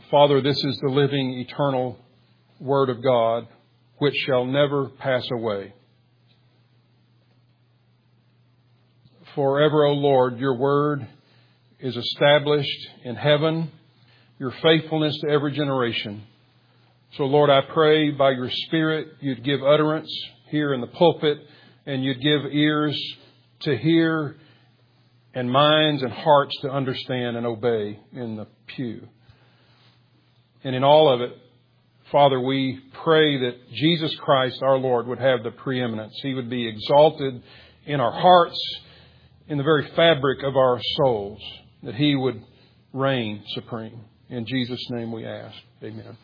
Father, this is the living, eternal Word of God, which shall never pass away. Forever, O Lord, your Word is established in heaven, your faithfulness to every generation. So, Lord, I pray by your Spirit you'd give utterance here in the pulpit, and you'd give ears to hear and minds and hearts to understand and obey in the pew. And in all of it, Father, we pray that Jesus Christ, our Lord, would have the preeminence. He would be exalted in our hearts, in the very fabric of our souls, that He would reign supreme. In Jesus' name we ask. Amen.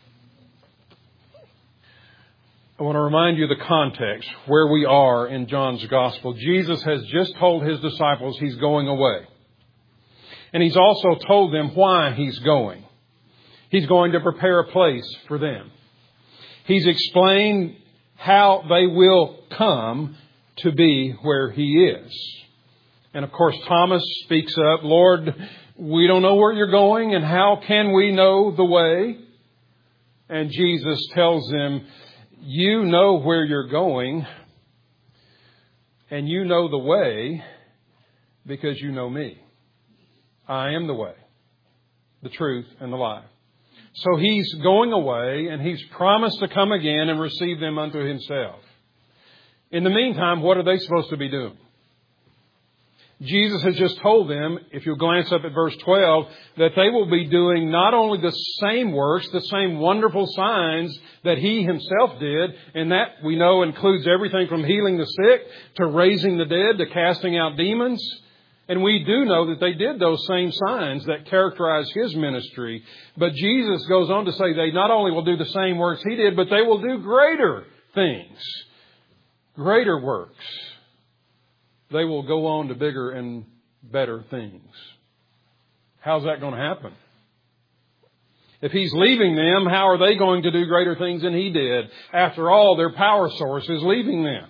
I want to remind you of the context, where we are in John's Gospel. Jesus has just told His disciples He's going away. And He's also told them why He's going. He's going to prepare a place for them. He's explained how they will come to be where He is. And of course, Thomas speaks up, Lord, we don't know where you're going, and how can we know the way? And Jesus tells them, you know where you're going, and you know the way because you know me. I am the way, the truth, and the life. So He's going away, and He's promised to come again and receive them unto Himself. In the meantime, what are they supposed to be doing? Jesus has just told them, if you'll glance up at verse 12, that they will be doing not only the same works, the same wonderful signs that He Himself did, and that we know includes everything from healing the sick to raising the dead to casting out demons. And we do know that they did those same signs that characterize His ministry. But Jesus goes on to say they not only will do the same works He did, but they will do greater things, greater works. They will go on to bigger and better things. How's that going to happen? If He's leaving them, how are they going to do greater things than He did? After all, their power source is leaving them.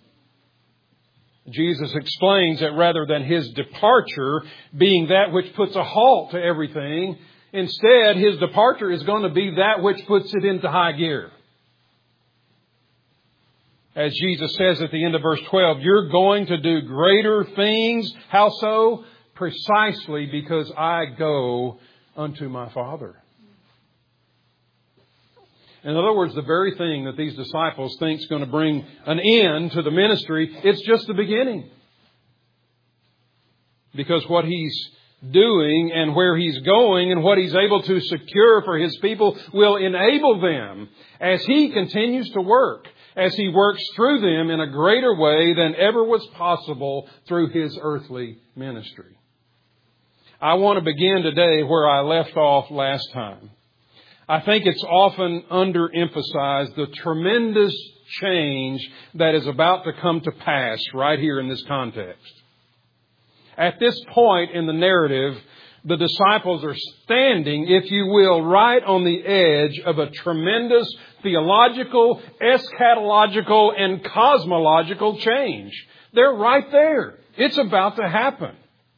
Jesus explains that rather than His departure being that which puts a halt to everything, instead His departure is going to be that which puts it into high gear. As Jesus says at the end of verse 12, you're going to do greater things. How so? Precisely because I go unto my Father. In other words, the very thing that these disciples think is going to bring an end to the ministry, it's just the beginning. Because what He's doing and where He's going and what He's able to secure for His people will enable them as He continues to work, as He works through them in a greater way than ever was possible through His earthly ministry. I want to begin today where I left off last time. I think it's often underemphasized the tremendous change that is about to come to pass right here in this context. At this point in the narrative, the disciples are standing, if you will, right on the edge of a tremendous theological, eschatological, and cosmological change. They're right there. It's about to happen.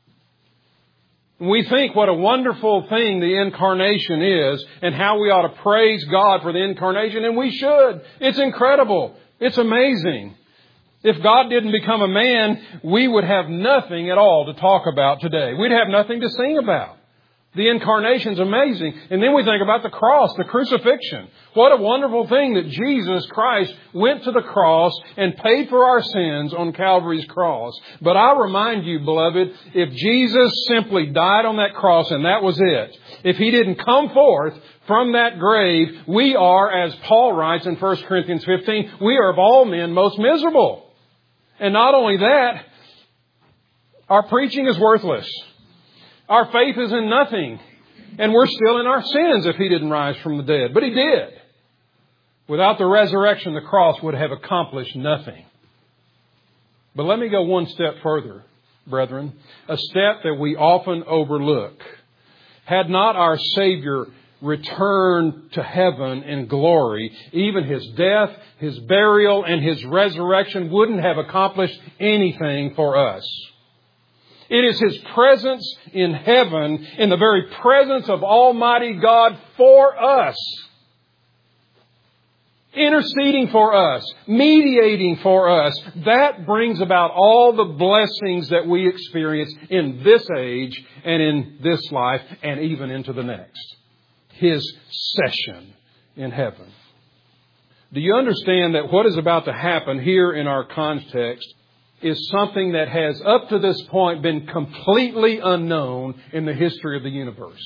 We think what a wonderful thing the incarnation is and how we ought to praise God for the incarnation, and we should. It's incredible. It's amazing. If God didn't become a man, we would have nothing at all to talk about today. We'd have nothing to sing about. The incarnation's amazing. And then we think about the cross, the crucifixion. What a wonderful thing that Jesus Christ went to the cross and paid for our sins on Calvary's cross. But I remind you, beloved, if Jesus simply died on that cross and that was it, if He didn't come forth from that grave, we are, as Paul writes in 1 Corinthians 15, we are of all men most miserable. And not only that, our preaching is worthless. Our faith is in nothing. And we're still in our sins if He didn't rise from the dead. But He did. Without the resurrection, the cross would have accomplished nothing. But let me go one step further, brethren. A step that we often overlook. Had not our Savior returned to heaven in glory, even His death, His burial, and His resurrection wouldn't have accomplished anything for us. It is His presence in heaven, in the very presence of Almighty God for us. Interceding for us, mediating for us. That brings about all the blessings that we experience in this age and in this life and even into the next. His session in heaven. Do you understand that what is about to happen here in our context is something that has up to this point been completely unknown in the history of the universe?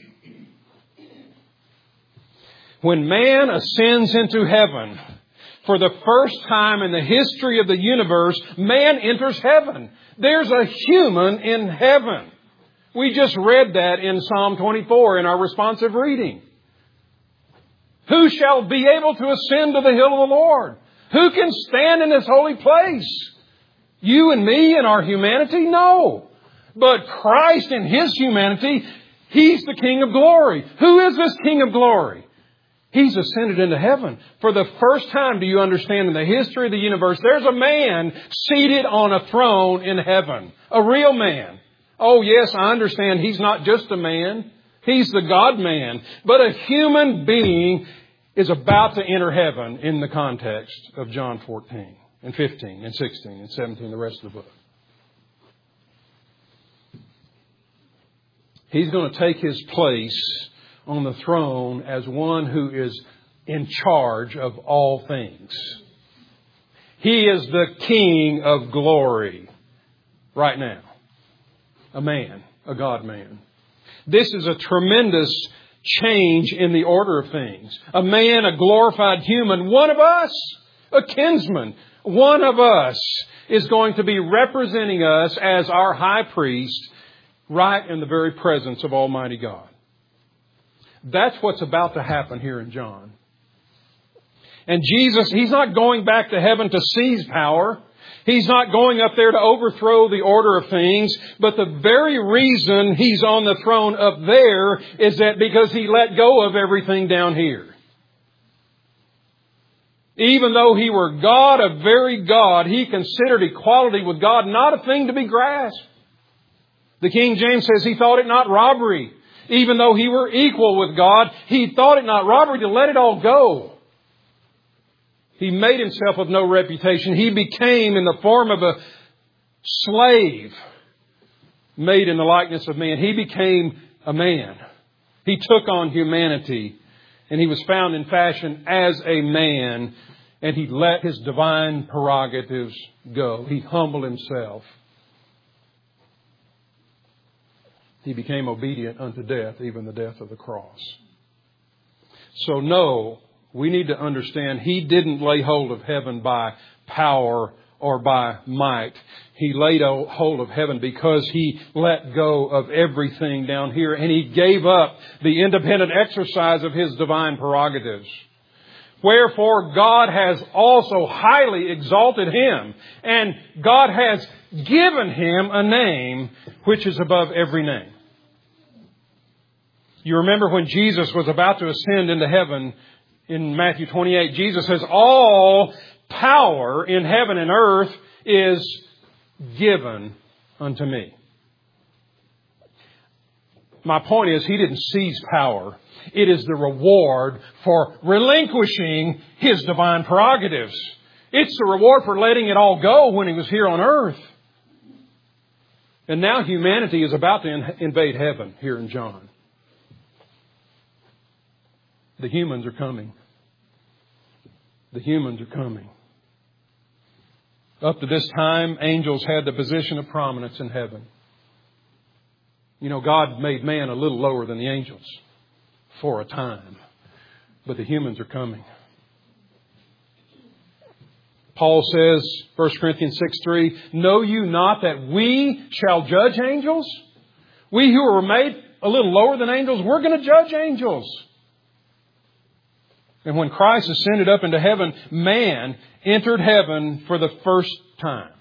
When man ascends into heaven, for the first time in the history of the universe, man enters heaven. There's a human in heaven. We just read that in Psalm 24 in our responsive reading. Who shall be able to ascend to the hill of the Lord? Who can stand in this holy place? You and me in our humanity? No. But Christ in His humanity, He's the King of glory. Who is this King of glory? He's ascended into heaven. For the first time, do you understand, in the history of the universe, there's a man seated on a throne in heaven. A real man. Oh yes, I understand He's not just a man. He's the God-man. But a human being is about to enter heaven in the context of John 14 and 15 and 16 and 17, the rest of the book. He's going to take His place on the throne as one who is in charge of all things. He is the King of glory right now. A man, a God-man. This is a tremendous change in the order of things. A man, a glorified human, one of us, a kinsman, one of us is going to be representing us as our high priest right in the very presence of Almighty God. That's what's about to happen here in John. And Jesus, He's not going back to heaven to seize power. He's not going up there to overthrow the order of things. But the very reason He's on the throne up there is that because He let go of everything down here. Even though He were God, a very God, He considered equality with God not a thing to be grasped. The King James says He thought it not robbery. Even though He were equal with God, He thought it not robbery to let it all go. He made Himself of no reputation. He became in the form of a slave made in the likeness of man. He became a man. He took on humanity and He was found in fashion as a man, and He let His divine prerogatives go. He humbled Himself. He became obedient unto death, even the death of the cross. So no, we need to understand He didn't lay hold of heaven by power or by might. He laid hold of heaven because He let go of everything down here, and He gave up the independent exercise of His divine prerogatives. Wherefore God has also highly exalted Him, and God has given Him a name which is above every name. You remember when Jesus was about to ascend into heaven in Matthew 28, Jesus says, all power in heaven and earth is given unto me. My point is, He didn't seize power. It is the reward for relinquishing His divine prerogatives. It's the reward for letting it all go when He was here on earth. And now humanity is about to invade heaven here in John. The humans are coming. The humans are coming. Up to this time, angels had the position of prominence in heaven. You know, God made man a little lower than the angels for a time. But the humans are coming. Paul says, 1 Corinthians 6:3, know you not that we shall judge angels? We who were made a little lower than angels, we're going to judge angels. And when Christ ascended up into heaven, man entered heaven for the first time.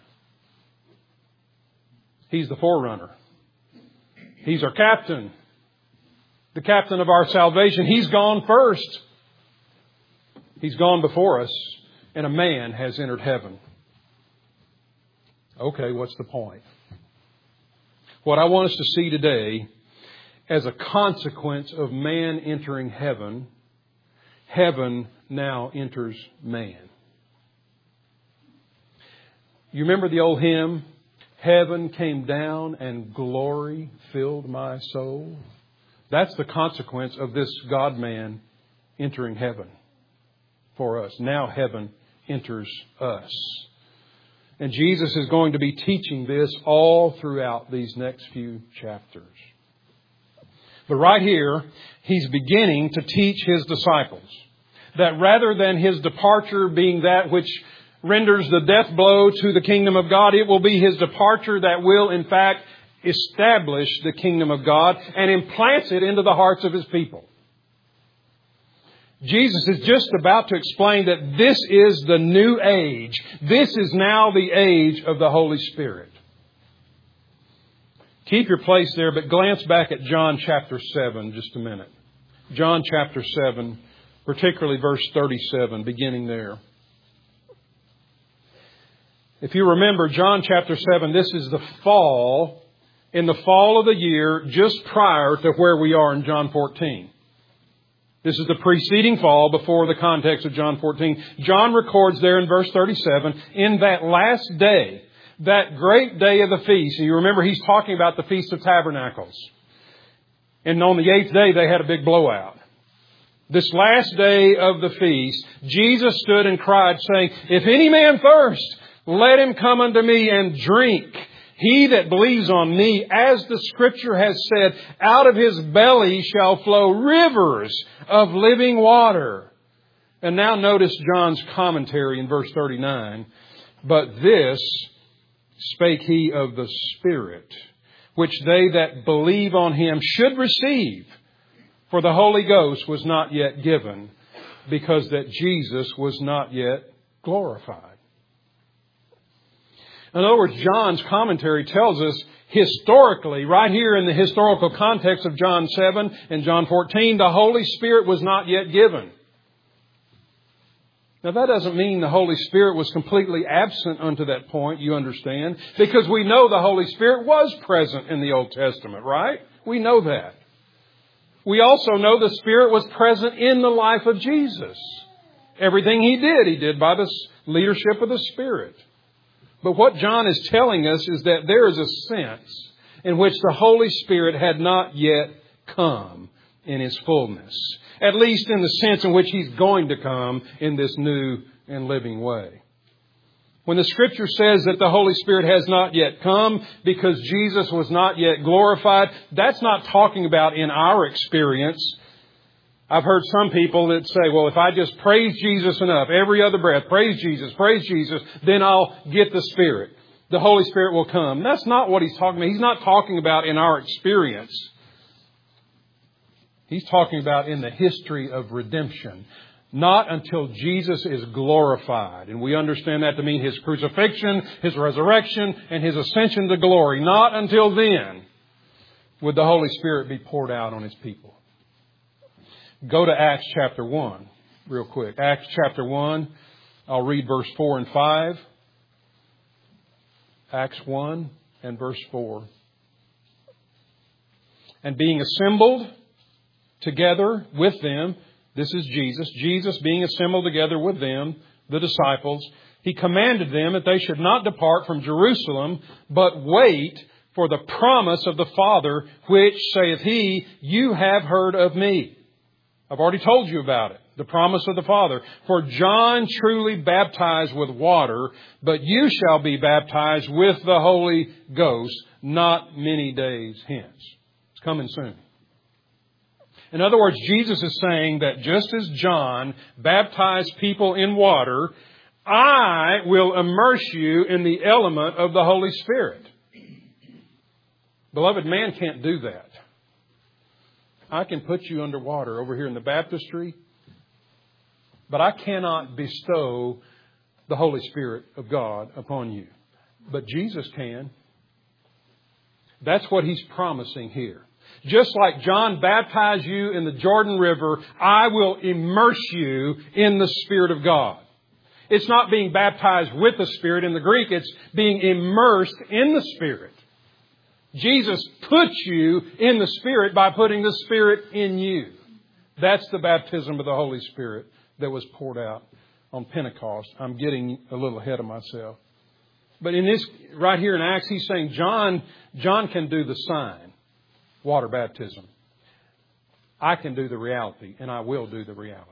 He's the forerunner. He's our captain. The captain of our salvation. He's gone first. He's gone before us. And a man has entered heaven. Okay, what's the point? What I want us to see today, as a consequence of man entering heaven, heaven now enters man. You remember the old hymn, "Heaven came down and glory filled my soul"? That's the consequence of this God-man entering heaven for us. Now heaven enters us. And Jesus is going to be teaching this all throughout these next few chapters. But right here, He's beginning to teach His disciples that rather than His departure being that which renders the death blow to the kingdom of God, it will be His departure that will, in fact, establish the kingdom of God and implants it into the hearts of His people. Jesus is just about to explain that this is the new age. This is now the age of the Holy Spirit. Keep your place there, but glance back at John chapter 7 just a minute. John chapter 7, particularly verse 37, beginning there. If you remember, John chapter 7, this is the fall, in the fall of the year, just prior to where we are in John 14. This is the preceding fall before the context of John 14. John records there in verse 37, in that last day, that great day of the feast. And you remember he's talking about the Feast of Tabernacles. And on the 8th day, they had a big blowout. This last day of the feast, Jesus stood and cried, saying, "If any man thirst, let him come unto me and drink. He that believes on me, as the Scripture has said, out of his belly shall flow rivers of living water." And now notice John's commentary in verse 39. "But this spake he of the Spirit, which they that believe on him should receive. For the Holy Ghost was not yet given, because that Jesus was not yet glorified." In other words, John's commentary tells us historically, right here in the historical context of John 7 and John 14, the Holy Spirit was not yet given. Now that doesn't mean the Holy Spirit was completely absent unto that point, you understand, because we know the Holy Spirit was present in the Old Testament, right? We know that. We also know the Spirit was present in the life of Jesus. Everything He did by the leadership of the Spirit. But what John is telling us is that there is a sense in which the Holy Spirit had not yet come in His fullness. At least in the sense in which He's going to come in this new and living way. When the Scripture says that the Holy Spirit has not yet come because Jesus was not yet glorified, that's not talking about in our experience. I've heard some people that say, well, if I just praise Jesus enough, every other breath, praise Jesus, then I'll get the Spirit. The Holy Spirit will come. That's not what He's talking about. He's not talking about in our experience. He's talking about in the history of redemption. Not until Jesus is glorified. And we understand that to mean His crucifixion, His resurrection, and His ascension to glory. Not until then would the Holy Spirit be poured out on His people. Go to Acts chapter 1 real quick. Acts chapter 1. I'll read verse 4 and 5. Acts 1 and verse 4. "And being assembled together with them," this is Jesus being assembled together with them, the disciples, "He commanded them that they should not depart from Jerusalem, but wait for the promise of the Father, which saith He, you have heard of me." I've already told you about it. The promise of the Father. "For John truly baptized with water, but you shall be baptized with the Holy Ghost not many days hence." It's coming soon. In other words, Jesus is saying that just as John baptized people in water, I will immerse you in the element of the Holy Spirit. Beloved, man can't do that. I can put you underwater over here in the baptistry, but I cannot bestow the Holy Spirit of God upon you. But Jesus can. That's what He's promising here. Just like John baptized you in the Jordan River, I will immerse you in the Spirit of God. It's not being baptized with the Spirit in the Greek, it's being immersed in the Spirit. Jesus puts you in the Spirit by putting the Spirit in you. That's the baptism of the Holy Spirit that was poured out on Pentecost. I'm getting a little ahead of myself. But in this, right here in Acts, he's saying John can do the sign, water baptism. I can do the reality, and I will do the reality.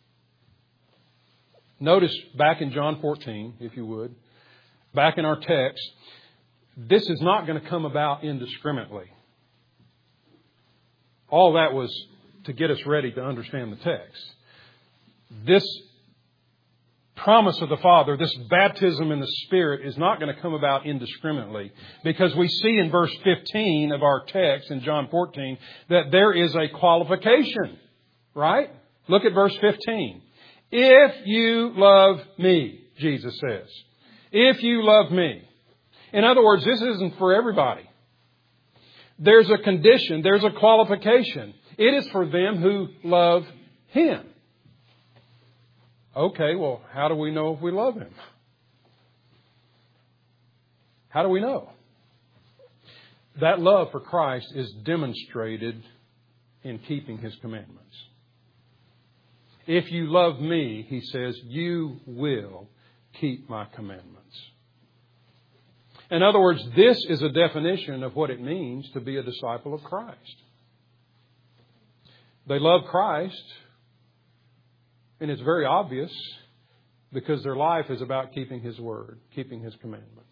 Notice back in John 14, if you would, back in our text, this is not going to come about indiscriminately. All that was to get us ready to understand the text. This promise of the Father, this baptism in the Spirit, is not going to come about indiscriminately, because we see in verse 15 of our text in John 14 that there is a qualification, right? Look at verse 15. If you love me, Jesus says. If you love me. In other words, this isn't for everybody. There's a condition, there's a qualification. It is for them who love Him. Okay, well, how do we know if we love Him? How do we know? That love for Christ is demonstrated in keeping His commandments. If you love me, He says, you will keep my commandments. In other words, this is a definition of what it means to be a disciple of Christ. They love Christ, and it's very obvious because their life is about keeping His word, keeping His commandments.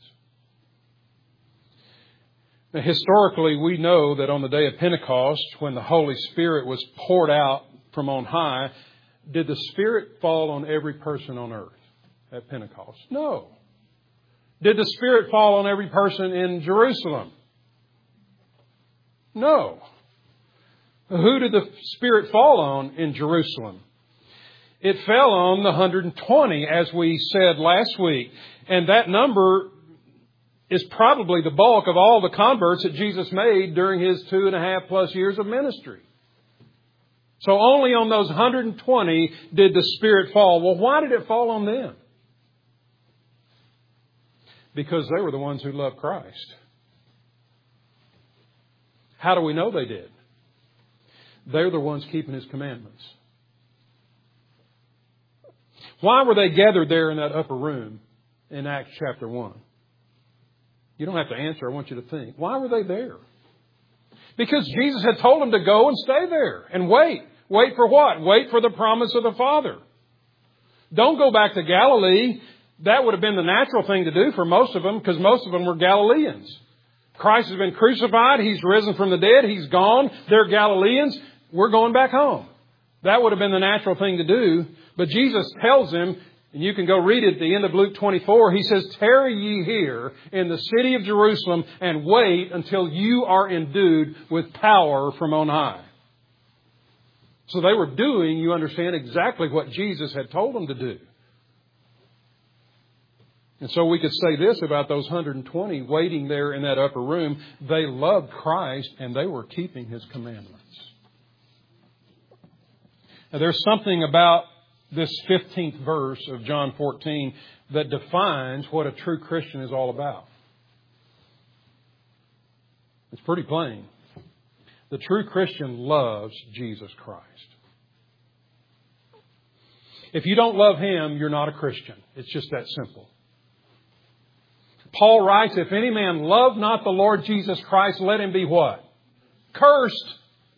Now, historically, we know that on the day of Pentecost, when the Holy Spirit was poured out from on high, did the Spirit fall on every person on earth at Pentecost? No. Did the Spirit fall on every person in Jerusalem? No. Who did the Spirit fall on in Jerusalem? It fell on the 120, as we said last week. And that number is probably the bulk of all the converts that Jesus made during His 2.5+ years of ministry. So only on those 120 did the Spirit fall. Well, why did it fall on them? Because they were the ones who loved Christ. How do we know they did? They're the ones keeping His commandments. Why were they gathered there in that upper room in Acts chapter 1? You don't have to answer. I want you to think. Why were they there? Because Jesus had told them to go and stay there and wait. Wait for what? Wait for the promise of the Father. Don't go back to Galilee. That would have been the natural thing to do for most of them, because most of them were Galileans. Christ has been crucified. He's risen from the dead. He's gone. They're Galileans. We're going back home. That would have been the natural thing to do. But Jesus tells them, and you can go read it at the end of Luke 24, He says, tarry ye here in the city of Jerusalem and wait until you are endued with power from on high. So they were doing, you understand, exactly what Jesus had told them to do. And so we could say this about those 120 waiting there in that upper room. They loved Christ and they were keeping His commandments. Now, there's something about this 15th verse of John 14 that defines what a true Christian is all about. It's pretty plain. The true Christian loves Jesus Christ. If you don't love Him, you're not a Christian. It's just that simple. Paul writes, if any man love not the Lord Jesus Christ, let him be what? Cursed.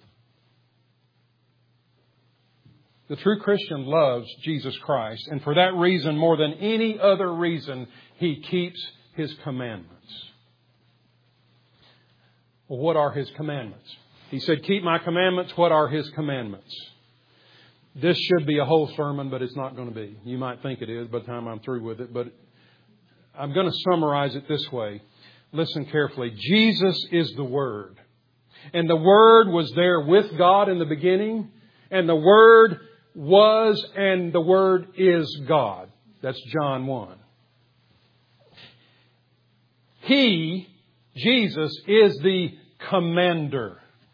The true Christian loves Jesus Christ. And for that reason, more than any other reason, he keeps His commandments. Well, what are His commandments? He said, keep my commandments. What are His commandments? This should be a whole sermon, but it's not going to be. You might think it is by the time I'm through with it, but I'm going to summarize it this way. Listen carefully. Jesus is the Word. And the Word was there with God in the beginning. And the Word was and the Word is God. That's John 1. He, Jesus, is the commander.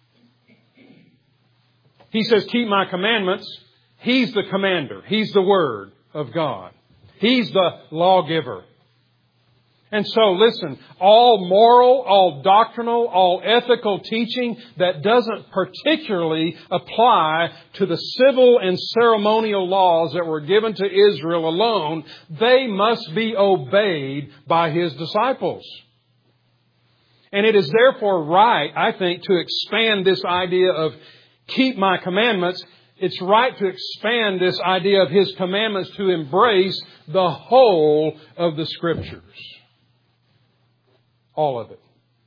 He says, keep my commandments. He's the commander. He's the Word of God. He's the lawgiver. And so, listen, all moral, all doctrinal, all ethical teaching that doesn't particularly apply to the civil and ceremonial laws that were given to Israel alone, they must be obeyed by His disciples. And it is therefore right, I think, to expand this idea of keep my commandments. It's right to expand this idea of His commandments to embrace the whole of the Scriptures. All of it.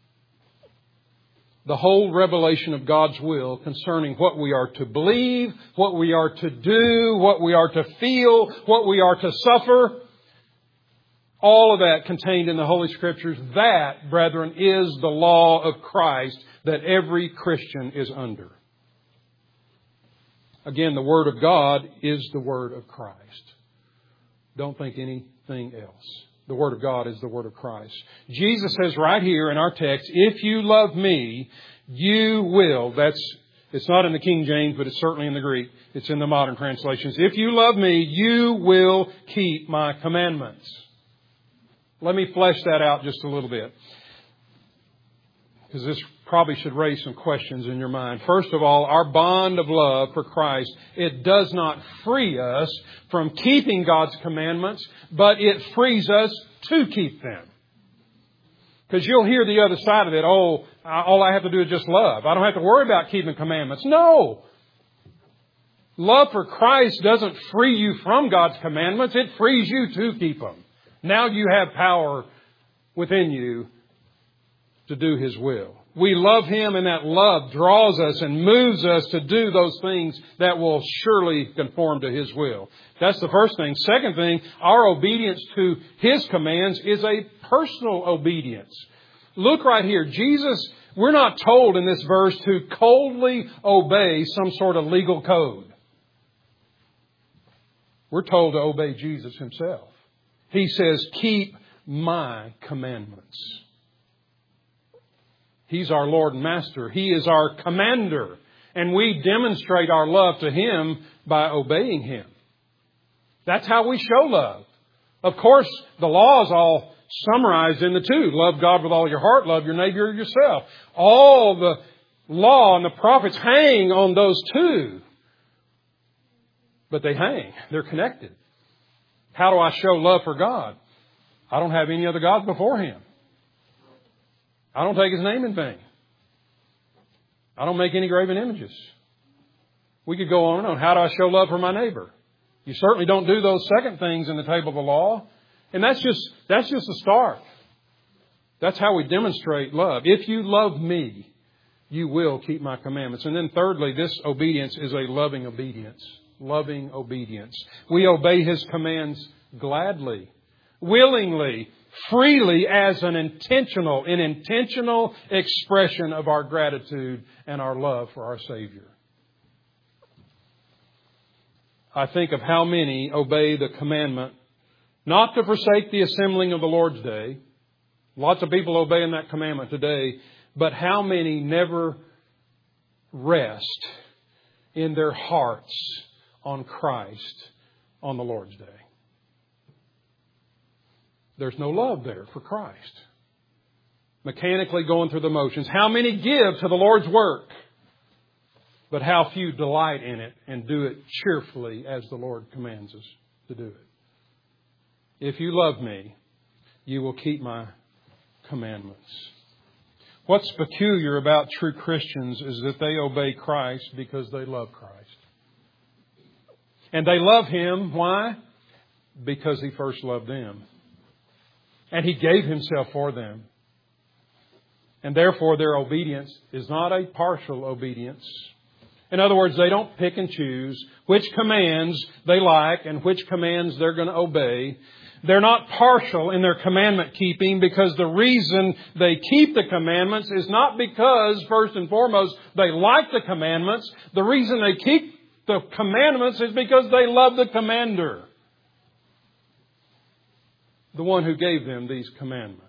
The whole revelation of God's will concerning what we are to believe, what we are to do, what we are to feel, what we are to suffer. All of that contained in the Holy Scriptures. That, brethren, is the law of Christ that every Christian is under. Again, the Word of God is the Word of Christ. Don't think anything else. The Word of God is the Word of Christ. Jesus says right here in our text, if you love me, you will. It's not in the King James, but it's certainly in the Greek. It's in the modern translations. If you love me, you will keep my commandments. Let me flesh that out just a little bit, because this probably should raise some questions in your mind. First of all, our bond of love for Christ, it does not free us from keeping God's commandments, but it frees us to keep them. Because you'll hear the other side of it, all I have to do is just love. I don't have to worry about keeping commandments. No! Love for Christ doesn't free you from God's commandments. It frees you to keep them. Now you have power within you to do His will. We love Him, and that love draws us and moves us to do those things that will surely conform to His will. That's the first thing. Second thing, our obedience to His commands is a personal obedience. Look right here. Jesus, we're not told in this verse to coldly obey some sort of legal code. We're told to obey Jesus Himself. He says, keep my commandments. He's our Lord and Master. He is our commander. And we demonstrate our love to Him by obeying Him. That's how we show love. Of course, the law is all summarized in the two. Love God with all your heart. Love your neighbor yourself. All the law and the prophets hang on those two. But they hang. They're connected. How do I show love for God? I don't have any other gods before Him. I don't take His name in vain. I don't make any graven images. We could go on and on. How do I show love for my neighbor? You certainly don't do those second things in the table of the law. And that's just the start. That's how we demonstrate love. If you love me, you will keep my commandments. And then thirdly, this obedience is a loving obedience. Loving obedience. We obey His commands gladly, willingly, freely as an intentional expression of our gratitude and our love for our Savior. I think of how many obey the commandment not to forsake the assembling of the Lord's Day. Lots of people obeying that commandment today. But how many never rest in their hearts on Christ on the Lord's Day? There's no love there for Christ. Mechanically going through the motions. How many give to the Lord's work? But how few delight in it and do it cheerfully as the Lord commands us to do it. If you love me, you will keep my commandments. What's peculiar about true Christians is that they obey Christ because they love Christ. And they love Him. Why? Because He first loved them. And He gave Himself for them. And therefore their obedience is not a partial obedience. In other words, they don't pick and choose which commands they like and which commands they're going to obey. They're not partial in their commandment keeping because the reason they keep the commandments is not because, first and foremost, they like the commandments. The reason they keep the commandments is because they love the commander, the one who gave them these commandments.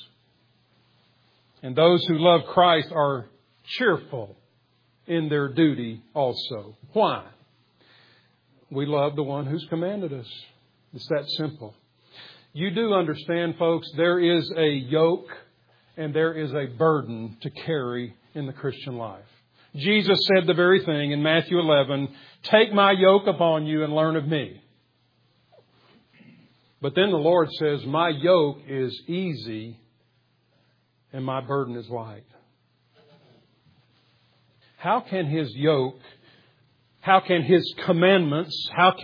And those who love Christ are cheerful in their duty also. Why? We love the one who's commanded us. It's that simple. You do understand, folks, there is a yoke and there is a burden to carry in the Christian life. Jesus said the very thing in Matthew 11, "Take my yoke upon you and learn of me." But then the Lord says, "My yoke is easy and my burden is light." How can His yoke, how can His commandments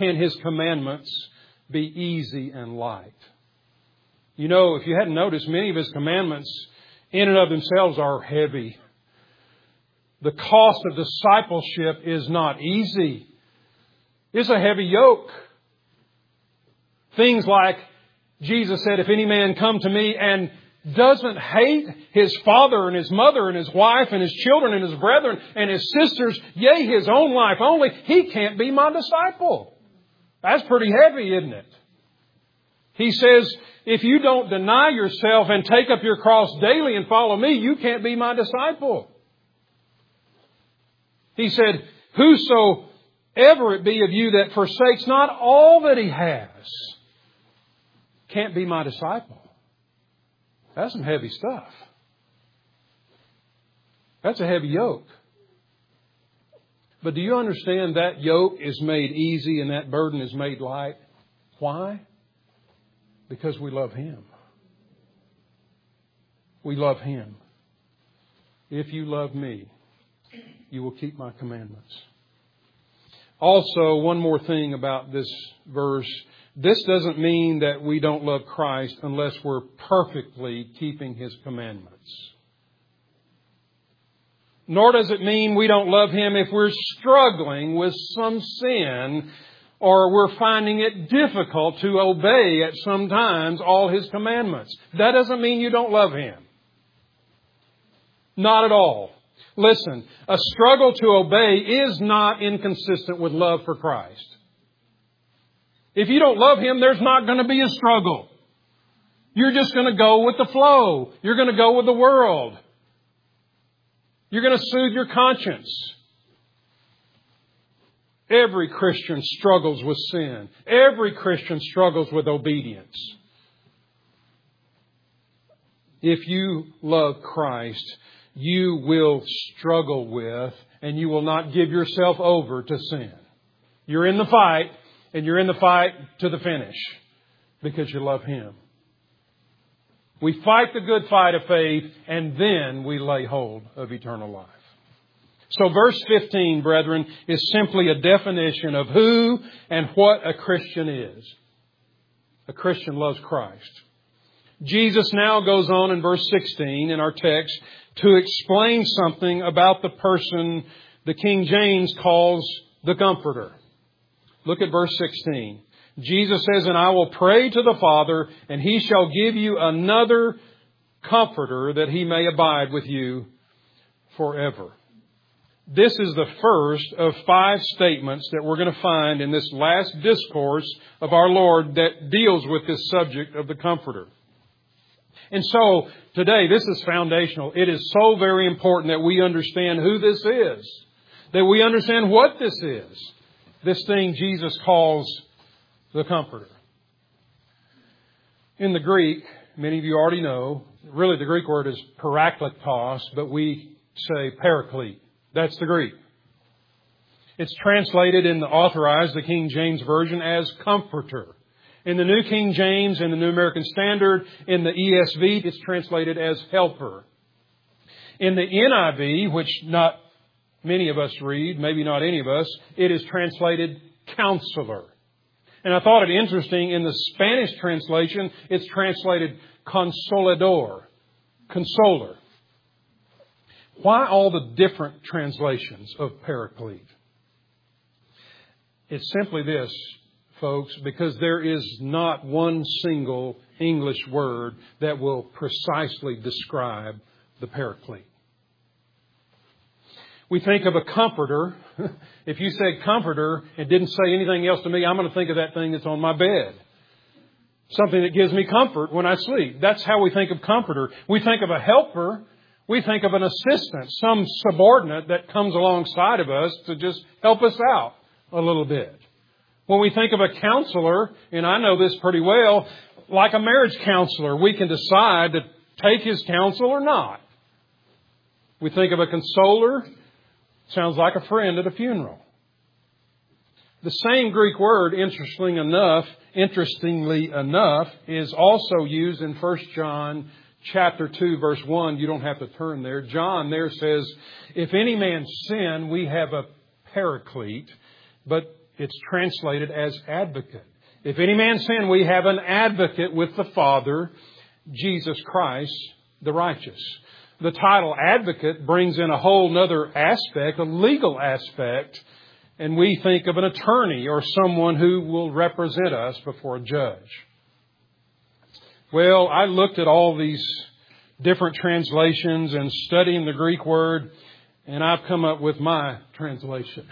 be easy and light? You know, if you hadn't noticed, many of His commandments in and of themselves are heavy. The cost of discipleship is not easy. It's a heavy yoke. Things like Jesus said, "If any man come to me and doesn't hate his father and his mother and his wife and his children and his brethren and his sisters, yea, his own life only, he can't be my disciple." That's pretty heavy, isn't it? He says, if you don't deny yourself and take up your cross daily and follow me, you can't be my disciple. He said, "Whosoever it be of you that forsakes not all that he has can't be my disciple." That's some heavy stuff. That's a heavy yoke. But do you understand that yoke is made easy and that burden is made light? Why? Because we love Him. We love Him. "If you love me, you will keep my commandments." Also, one more thing about this verse. This doesn't mean that we don't love Christ unless we're perfectly keeping His commandments. Nor does it mean we don't love Him if we're struggling with some sin or we're finding it difficult to obey at some times all His commandments. That doesn't mean you don't love Him. Not at all. Listen, a struggle to obey is not inconsistent with love for Christ. If you don't love Him, there's not going to be a struggle. You're just going to go with the flow. You're going to go with the world. You're going to soothe your conscience. Every Christian struggles with sin. Every Christian struggles with obedience. If you love Christ, you will struggle with and you will not give yourself over to sin. You're in the fight, and you're in the fight to the finish because you love Him. We fight the good fight of faith, and then we lay hold of eternal life. So verse 15, brethren, is simply a definition of who and what a Christian is. A Christian loves Christ. Jesus now goes on in verse 16 in our text to explain something about the person the King James calls the Comforter. Look at verse 16. Jesus says, "And I will pray to the Father, and He shall give you another Comforter, that He may abide with you forever." This is the first of 5 statements that we're going to find in this last discourse of our Lord that deals with this subject of the Comforter. And so today, this is foundational. It is so very important that we understand who this is, that we understand what this is, this thing Jesus calls the Comforter. In the Greek, many of you already know, really the Greek word is parakletos, but we say paraclete. That's the Greek. It's translated in the Authorized, the King James Version, as Comforter. In the New King James, in the New American Standard, in the ESV, it's translated as Helper. In the NIV, which not many of us read, maybe not any of us, it is translated Counselor. And I thought it interesting, in the Spanish translation, it's translated Consolador, Consoler. Why all the different translations of Paraclete? It's simply this, folks, because there is not one single English word that will precisely describe the Paraclete. We think of a comforter. If you said comforter and didn't say anything else to me, I'm going to think of that thing that's on my bed. Something that gives me comfort when I sleep. That's how we think of comforter. We think of a helper. We think of an assistant, some subordinate that comes alongside of us to just help us out a little bit. When we think of a counselor, and I know this pretty well, like a marriage counselor, we can decide to take his counsel or not. We think of a consoler, sounds like a friend at a funeral. The same Greek word, interestingly enough, is also used in 1 John chapter 2, verse 1. You don't have to turn there. John there says, if any man sin, we have a paraclete, but it's translated as advocate. If any man sin, we have an advocate with the Father, Jesus Christ, the righteous. The title advocate brings in a whole other aspect, a legal aspect, and we think of an attorney or someone who will represent us before a judge. Well, I looked at all these different translations and studying the Greek word, and I've come up with my translation.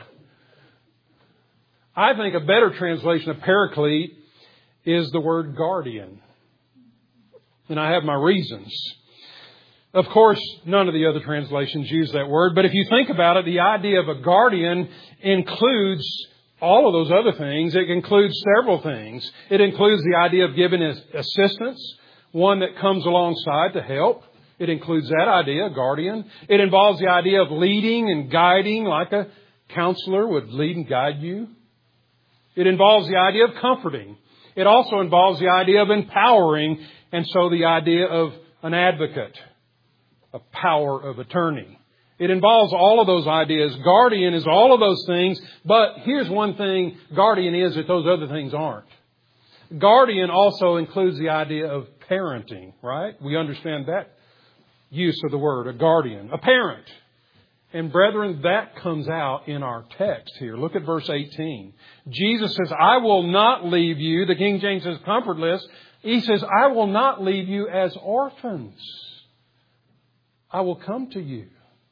I think a better translation of paraclete is the word guardian. And I have my reasons. Of course, none of the other translations use that word. But if you think about it, the idea of a guardian includes all of those other things. It includes several things. It includes the idea of giving assistance, one that comes alongside to help. It includes that idea, guardian. It involves the idea of leading and guiding, like a counselor would lead and guide you. It involves the idea of comforting. It also involves the idea of empowering, and so the idea of an advocate, a power of attorney. It involves all of those ideas. Guardian is all of those things, but here's one thing guardian is that those other things aren't. Guardian also includes the idea of parenting, right? We understand that use of the word, a guardian, a parent. And brethren, that comes out in our text here. Look at verse 18. Jesus says, I will not leave you. The King James says comfortless. He says, I will not leave you as orphans. I will come to you.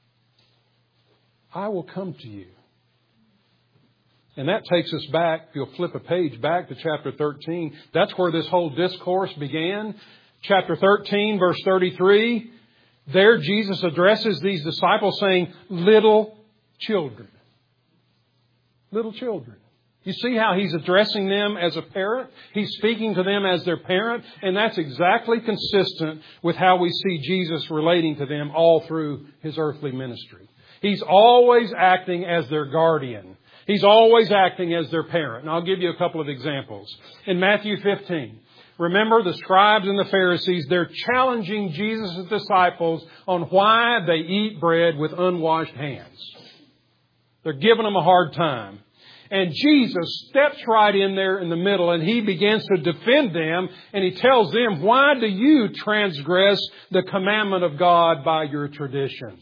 I will come to you. And that takes us back, if you'll flip a page back to chapter 13. That's where this whole discourse began. Chapter 13, verse 33. There Jesus addresses these disciples saying, little children. Little children. You see how He's addressing them as a parent? He's speaking to them as their parent. And that's exactly consistent with how we see Jesus relating to them all through His earthly ministry. He's always acting as their guardian. He's always acting as their parent. And I'll give you a couple of examples. In Matthew 15, remember the scribes and the Pharisees, they're challenging Jesus' disciples on why they eat bread with unwashed hands. They're giving them a hard time. And Jesus steps right in there in the middle and He begins to defend them. And He tells them, why do you transgress the commandment of God by your traditions?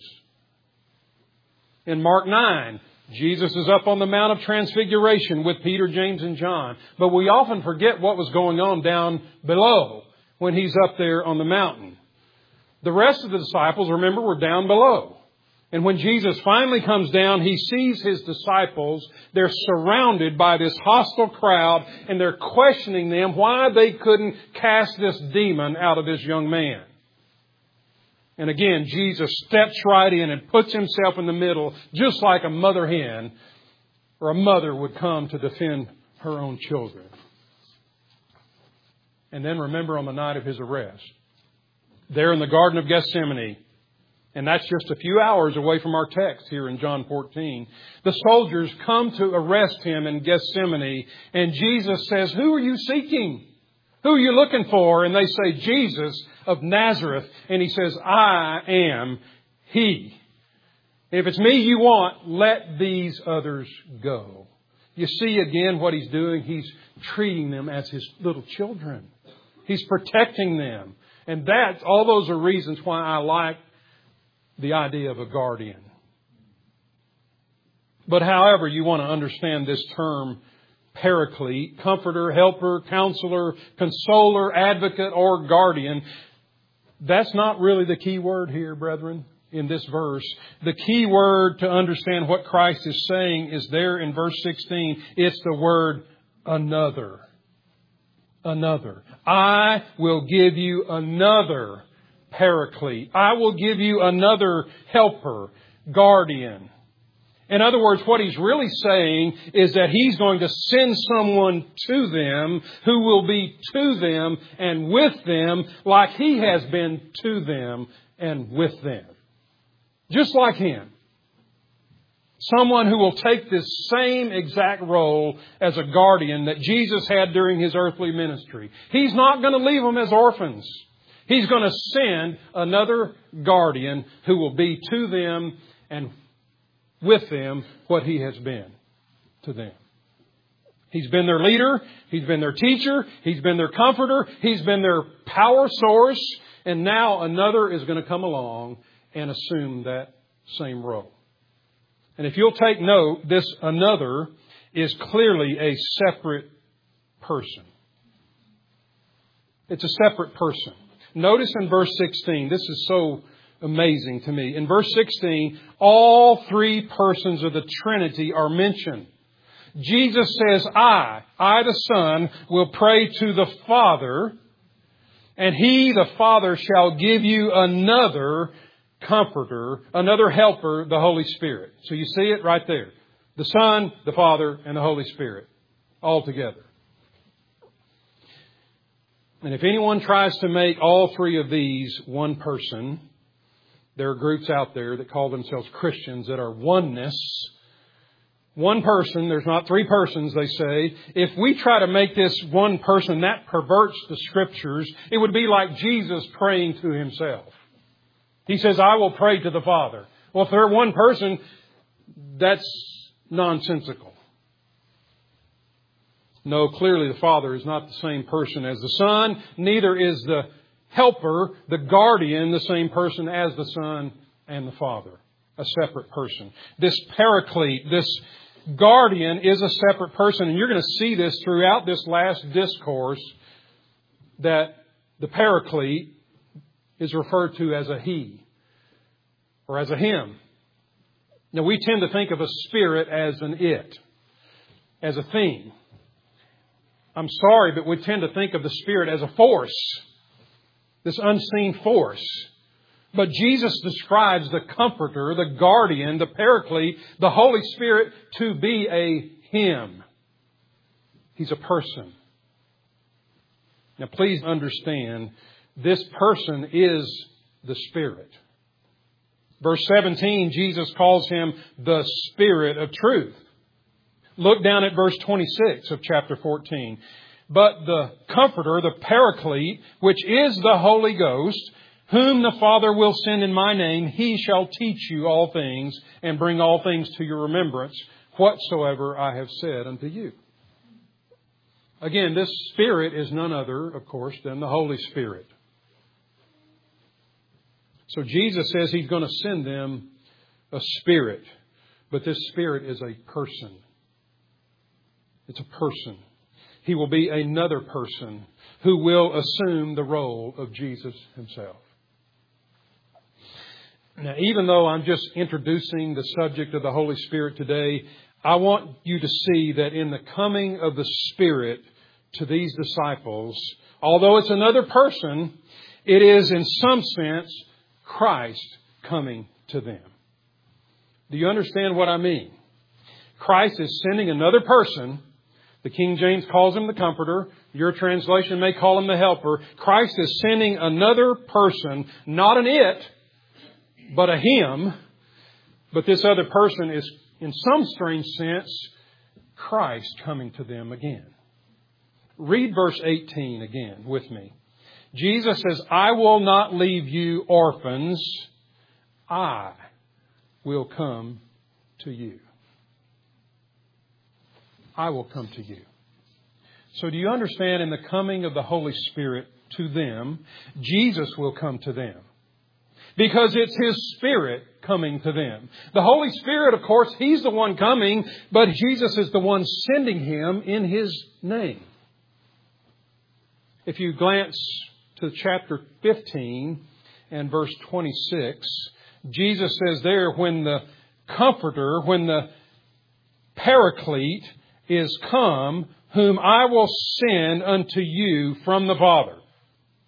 In Mark 9, Jesus is up on the Mount of Transfiguration with Peter, James, and John. But we often forget what was going on down below when He's up there on the mountain. The rest of the disciples, remember, were down below. And when Jesus finally comes down, He sees His disciples. They're surrounded by this hostile crowd, and they're questioning them why they couldn't cast this demon out of this young man. And again, Jesus steps right in and puts Himself in the middle, just like a mother hen or a mother would come to defend her own children. And then remember on the night of His arrest, there in the Garden of Gethsemane, and that's just a few hours away from our text here in John 14, the soldiers come to arrest Him in Gethsemane, and Jesus says, who are you seeking? Who are you looking for? And they say, Jesus of Nazareth. And He says, I am He. If it's me you want, let these others go. You see again what He's doing? He's treating them as His little children. He's protecting them. And all those are reasons why I like the idea of a guardian. But however you want to understand this term, paraclete, comforter, helper, counselor, consoler, advocate, or guardian, that's not really the key word here, brethren, in this verse. The key word to understand what Christ is saying is there in verse 16. It's the word another. Another. I will give you another paraclete. I will give you another helper, guardian. In other words, what He's really saying is that He's going to send someone to them who will be to them and with them like He has been to them and with them. Just like Him. Someone who will take this same exact role as a guardian that Jesus had during His earthly ministry. He's not going to leave them as orphans. He's going to send another guardian who will be to them and with them what He has been to them. He's been their leader. He's been their teacher. He's been their comforter. He's been their power source. And now another is going to come along and assume that same role. And if you'll take note, this another is clearly a separate person. It's a separate person. Notice in verse 16, this is so amazing to me. In verse 16, all three persons of the Trinity are mentioned. Jesus says, I, the Son, will pray to the Father, and He, the Father, shall give you another Comforter, another Helper, the Holy Spirit. So you see it right there. The Son, the Father, and the Holy Spirit. All together. And if anyone tries to make all three of these one person, there are groups out there that call themselves Christians that are oneness. One person, there's not three persons, they say. If we try to make this one person, that perverts the Scriptures. It would be like Jesus praying to Himself. He says, I will pray to the Father. Well, if they're one person, that's nonsensical. No, clearly the Father is not the same person as the Son. Neither is the Helper, the guardian, the same person as the Son and the Father. A separate person. This Paraclete, this guardian is a separate person. And you're going to see this throughout this last discourse, that the Paraclete is referred to as a he or as a him. Now, we tend to think of a spirit as an it, as a thing. I'm sorry, but we tend to think of the Spirit as a force, this unseen force. But Jesus describes the Comforter, the guardian, the Paraclete, the Holy Spirit to be a him. He's a person. Now, please understand, this person is the Spirit. Verse 17, Jesus calls Him the Spirit of truth. Look down at verse 26 of chapter 14. But the Comforter, the Paraclete, which is the Holy Ghost, whom the Father will send in my name, He shall teach you all things and bring all things to your remembrance, whatsoever I have said unto you. Again, this Spirit is none other, of course, than the Holy Spirit. So Jesus says He's going to send them a Spirit. But this Spirit is a person. It's a person. He will be another person who will assume the role of Jesus Himself. Now, even though I'm just introducing the subject of the Holy Spirit today, I want you to see that in the coming of the Spirit to these disciples, although it's another person, it is in some sense Christ coming to them. Do you understand what I mean? Christ is sending another person. The King James calls Him the Comforter. Your translation may call Him the Helper. Christ is sending another person, not an it, but a him. But this other person is, in some strange sense, Christ coming to them again. Read verse 18 again with me. Jesus says, I will not leave you orphans. I will come to you. I will come to you. So do you understand, in the coming of the Holy Spirit to them, Jesus will come to them. Because it's His Spirit coming to them. The Holy Spirit, of course, He's the one coming, but Jesus is the one sending Him in His name. If you glance to chapter 15 and verse 26, Jesus says there, when the Comforter, when the Paraclete is come, whom I will send unto you from the Father.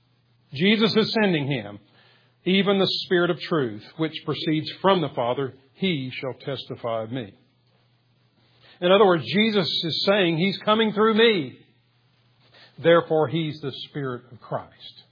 Jesus is sending Him, even the Spirit of truth, which proceeds from the Father. He shall testify of me. In other words, Jesus is saying He's coming through me. Therefore, He's the Spirit of Christ.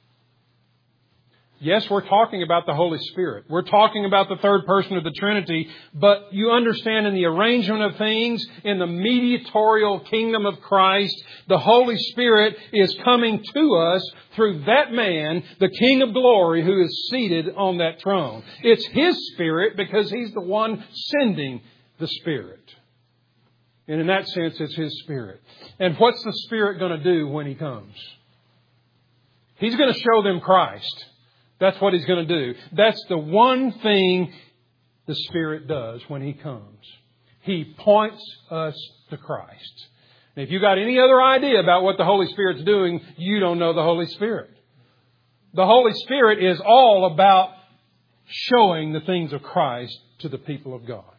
Yes, we're talking about the Holy Spirit. We're talking about the third person of the Trinity. But you understand, in the arrangement of things, in the mediatorial kingdom of Christ, the Holy Spirit is coming to us through that man, the King of Glory, who is seated on that throne. It's His Spirit because He's the one sending the Spirit. And in that sense, it's His Spirit. And what's the Spirit going to do when He comes? He's going to show them Christ. That's what He's going to do. That's the one thing the Spirit does when He comes. He points us to Christ. And if you got any other idea about what the Holy Spirit's doing, you don't know the Holy Spirit. The Holy Spirit is all about showing the things of Christ to the people of God.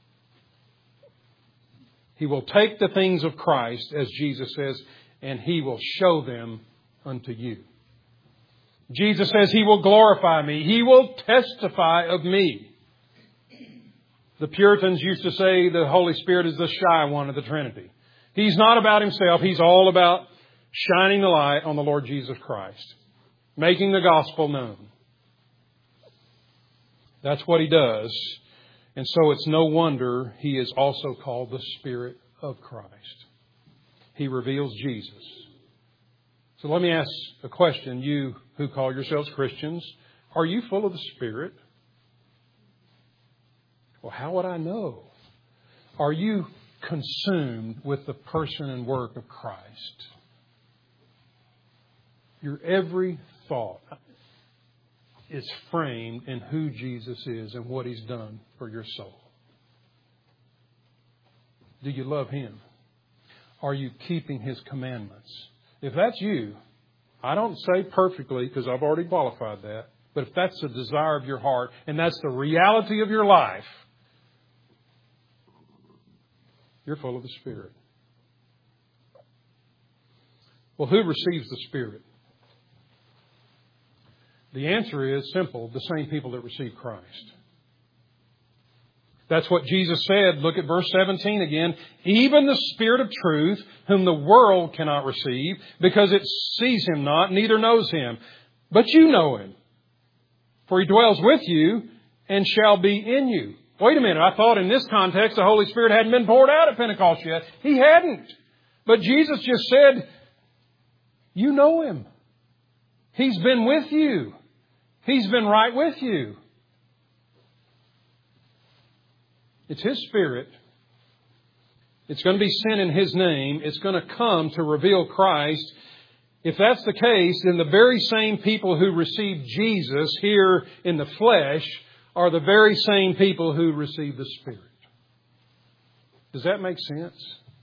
He will take the things of Christ, as Jesus says, and He will show them unto you. Jesus says He will glorify me. He will testify of me. The Puritans used to say the Holy Spirit is the shy one of the Trinity. He's not about Himself. He's all about shining the light on the Lord Jesus Christ, making the gospel known. That's what He does. And so it's no wonder He is also called the Spirit of Christ. He reveals Jesus. So let me ask a question. You who call yourselves Christians, are you full of the Spirit? Well, how would I know? Are you consumed with the person and work of Christ? Your every thought is framed in who Jesus is and what He's done for your soul. Do you love Him? Are you keeping His commandments? If that's you, I don't say perfectly because I've already qualified that, but if that's the desire of your heart and that's the reality of your life, you're full of the Spirit. Well, who receives the Spirit? The answer is simple, the same people that receive Christ. That's what Jesus said. Look at verse 17 again. Even the Spirit of truth, whom the world cannot receive, because it sees Him not, neither knows Him. But you know Him, for He dwells with you and shall be in you. Wait a minute. I thought in this context the Holy Spirit hadn't been poured out at Pentecost yet. He hadn't. But Jesus just said, you know Him. He's been with you. He's been right with you. It's His Spirit. It's going to be sent in His name. It's going to come to reveal Christ. If that's the case, then the very same people who received Jesus here in the flesh are the very same people who receive the Spirit. Does that make sense?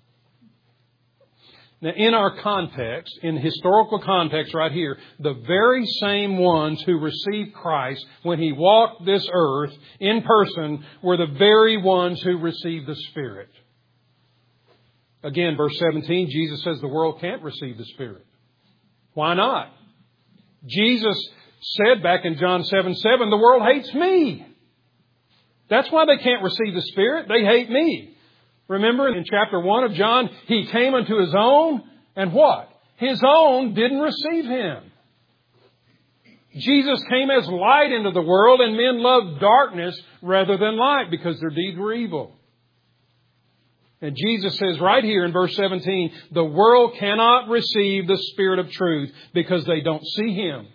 Now, in our context, in historical context right here, the very same ones who received Christ when He walked this earth in person were the very ones who received the Spirit. Again, verse 17, Jesus says the world can't receive the Spirit. Why not? Jesus said back in John 7:7, the world hates me. That's why they can't receive the Spirit. They hate me. Remember in chapter 1 of John, He came unto His own, and what? His own didn't receive Him. Jesus came as light into the world, and men loved darkness rather than light because their deeds were evil. And Jesus says right here in verse 17, the world cannot receive the Spirit of truth because they don't see Him.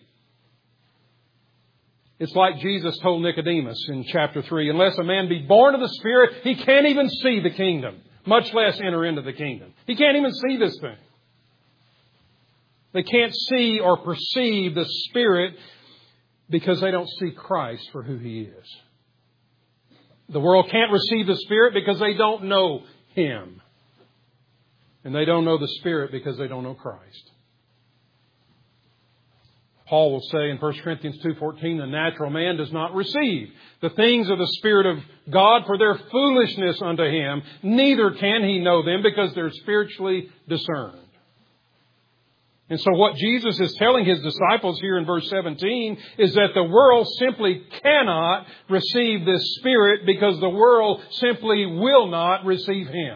It's like Jesus told Nicodemus in chapter 3, unless a man be born of the Spirit, he can't even see the kingdom, much less enter into the kingdom. He can't even see this thing. They can't see or perceive the Spirit because they don't see Christ for who He is. The world can't receive the Spirit because they don't know Him. And they don't know the Spirit because they don't know Christ. Paul will say in 1 Corinthians 2:14, the natural man does not receive the things of the Spirit of God for their foolishness unto him. Neither can he know them because they're spiritually discerned. And so what Jesus is telling His disciples here in verse 17 is that the world simply cannot receive this Spirit because the world simply will not receive Him.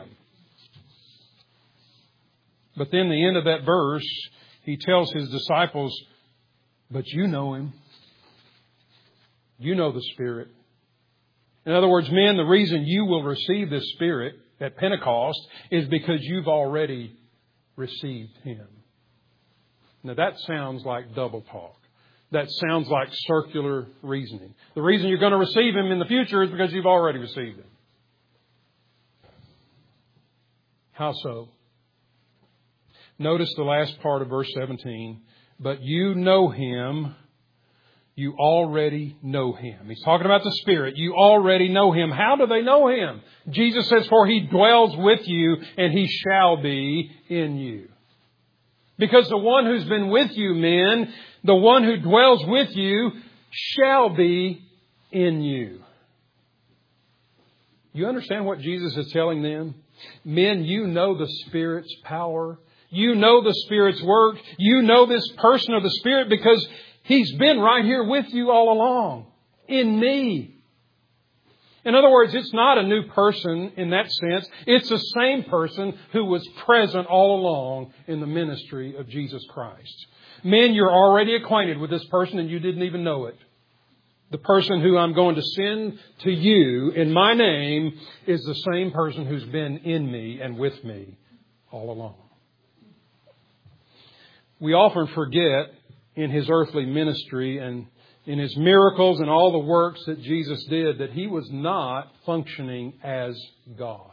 But then the end of that verse, He tells His disciples, but you know Him. You know the Spirit. In other words, men, the reason you will receive this Spirit at Pentecost is because you've already received Him. Now that sounds like double talk. That sounds like circular reasoning. The reason you're going to receive Him in the future is because you've already received Him. How so? Notice the last part of verse 17. But you know Him. You already know Him. He's talking about the Spirit. You already know Him. How do they know Him? Jesus says, for He dwells with you and He shall be in you. Because the one who's been with you, men, the one who dwells with you shall be in you. You understand what Jesus is telling them? Men, you know the Spirit's power. You know the Spirit's work. You know this person of the Spirit because He's been right here with you all along. In me. In other words, it's not a new person in that sense. It's the same person who was present all along in the ministry of Jesus Christ. Men, you're already acquainted with this person and you didn't even know it. The person who I'm going to send to you in my name is the same person who's been in me and with me all along. We often forget in His earthly ministry and in His miracles and all the works that Jesus did that He was not functioning as God.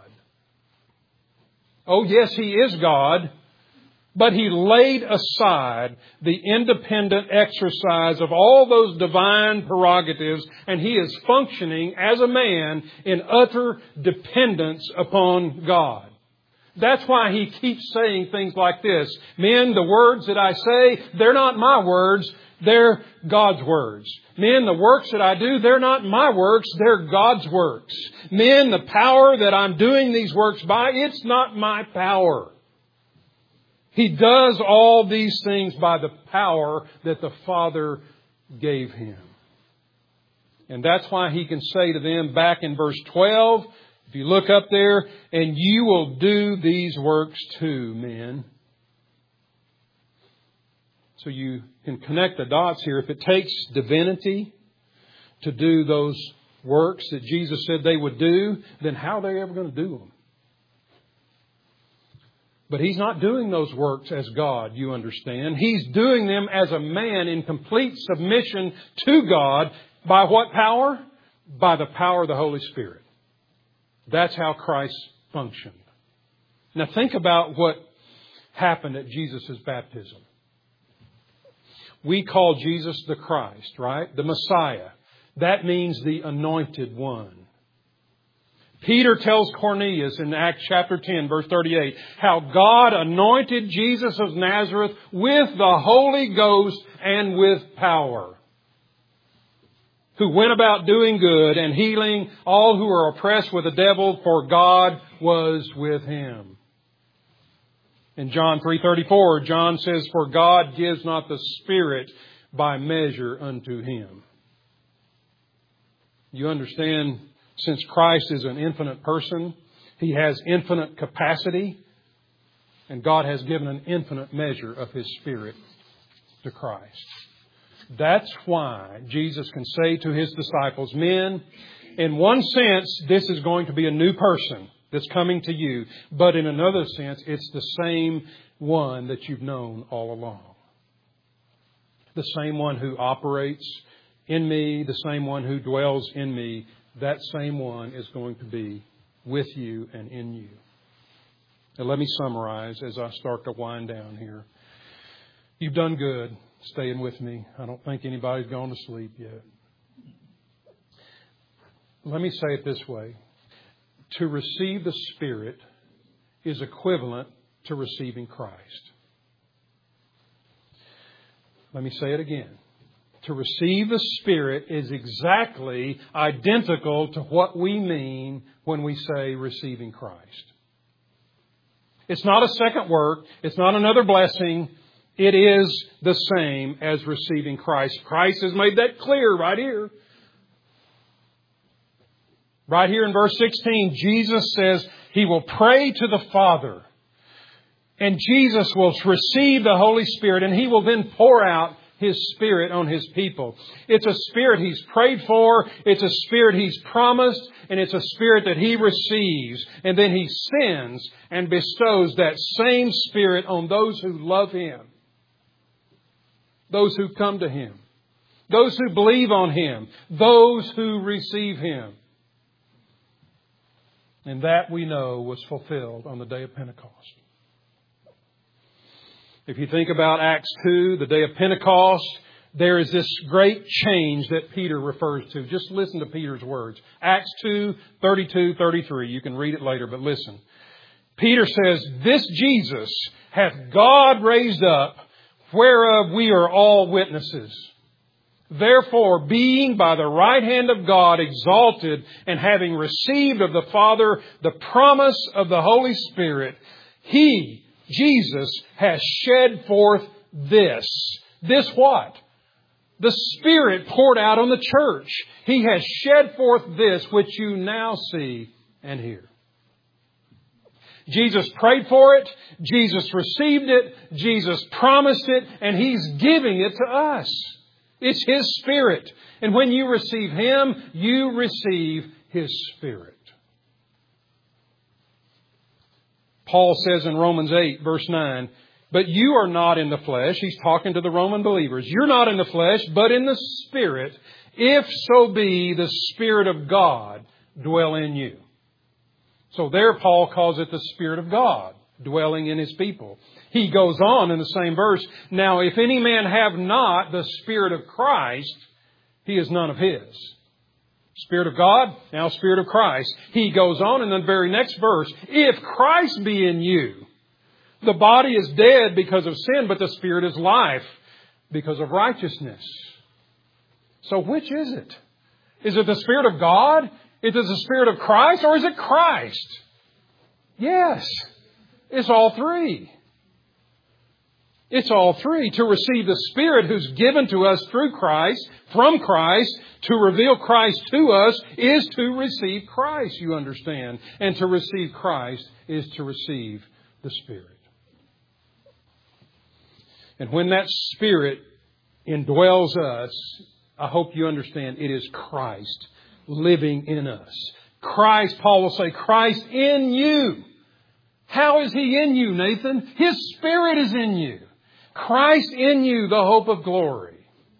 Oh yes, He is God, but He laid aside the independent exercise of all those divine prerogatives and He is functioning as a man in utter dependence upon God. That's why He keeps saying things like this. Men, the words that I say, they're not my words. They're God's words. Men, the works that I do, they're not my works. They're God's works. Men, the power that I'm doing these works by, it's not my power. He does all these things by the power that the Father gave Him. And that's why He can say to them back in verse 12, if you look up there, and you will do these works too, men. So you can connect the dots here. If it takes divinity to do those works that Jesus said they would do, then how are they ever going to do them? But He's not doing those works as God, you understand. He's doing them as a man in complete submission to God. By what power? By the power of the Holy Spirit. That's how Christ functioned. Now think about what happened at Jesus' baptism. We call Jesus the Christ, right? The Messiah. That means the Anointed One. Peter tells Cornelius in Acts chapter 10, verse 38, how God anointed Jesus of Nazareth with the Holy Ghost and with power, who went about doing good and healing all who were oppressed with the devil, for God was with Him. In John 3:34, John says, for God gives not the Spirit by measure unto Him. You understand, since Christ is an infinite person, He has infinite capacity, and God has given an infinite measure of His Spirit to Christ. That's why Jesus can say to His disciples, men, in one sense, this is going to be a new person that's coming to you. But in another sense, it's the same one that you've known all along. The same one who operates in me, the same one who dwells in me, that same one is going to be with you and in you. Now let me summarize as I start to wind down here. You've done good staying with me. I don't think anybody's gone to sleep yet. Let me say it this way. To receive the Spirit is equivalent to receiving Christ. Let me say it again. To receive the Spirit is exactly identical to what we mean when we say receiving Christ. It's not a second work. It's not another blessing. It is the same as receiving Christ. Christ has made that clear right here. Right here in verse 16, Jesus says He will pray to the Father. And Jesus will receive the Holy Spirit, and He will then pour out His Spirit on His people. It's a Spirit He's prayed for. It's a Spirit He's promised. And it's a Spirit that He receives. And then He sends and bestows that same Spirit on those who love Him. Those who come to Him. Those who believe on Him. Those who receive Him. And that we know was fulfilled on the day of Pentecost. If you think about Acts 2, the day of Pentecost, there is this great change that Peter refers to. Just listen to Peter's words. Acts 2, 32, 33. You can read it later, but listen. Peter says, "This Jesus hath God raised up, whereof we are all witnesses. Therefore, being by the right hand of God exalted, and having received of the Father the promise of the Holy Spirit, He, Jesus, has shed forth this." This what? The Spirit poured out on the church. He has shed forth this which you now see and hear. Jesus prayed for it. Jesus received it. Jesus promised it. And He's giving it to us. It's His Spirit. And when you receive Him, you receive His Spirit. Paul says in Romans 8, verse 9, "But you are not in the flesh." He's talking to the Roman believers. "You're not in the flesh, but in the Spirit, if so be the Spirit of God dwell in you." So there Paul calls it the Spirit of God dwelling in His people. He goes on in the same verse, "Now if any man have not the Spirit of Christ, he is none of His." Spirit of God, now Spirit of Christ. He goes on in the very next verse, "If Christ be in you, the body is dead because of sin, but the Spirit is life because of righteousness." So which is it? Is it the Spirit of God? Is it the Spirit of Christ? Or is it Christ? Yes. It's all three. It's all three. To receive the Spirit who's given to us through Christ, from Christ, to reveal Christ to us, is to receive Christ, you understand. And to receive Christ is to receive the Spirit. And when that Spirit indwells us, I hope you understand, it is Christ living in us. Christ, Paul will say, Christ in you. How is He in you, Nathan? His Spirit is in you. Christ in you, the hope of glory.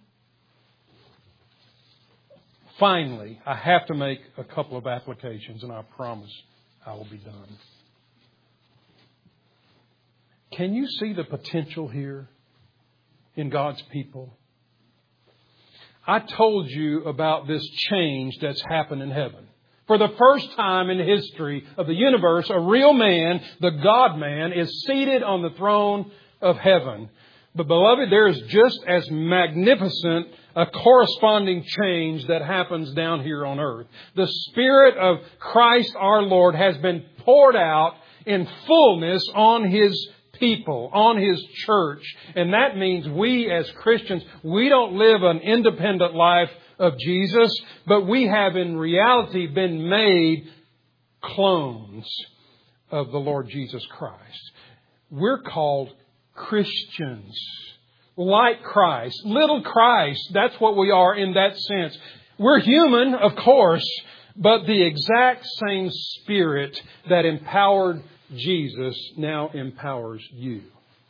Finally, I have to make a couple of applications, and I promise I will be done. Can you see the potential here in God's people? I told you about this change that's happened in heaven. For the first time in the history of the universe, a real man, the God-man, is seated on the throne of heaven. But beloved, there is just as magnificent a corresponding change that happens down here on earth. The Spirit of Christ our Lord has been poured out in fullness on His people, on His church. And that means we as Christians, we don't live an independent life of Jesus, but we have in reality been made clones of the Lord Jesus Christ. We're called Christians, like Christ, little Christ. That's what we are in that sense. We're human, of course, but the exact same Spirit that empowered Jesus now empowers you.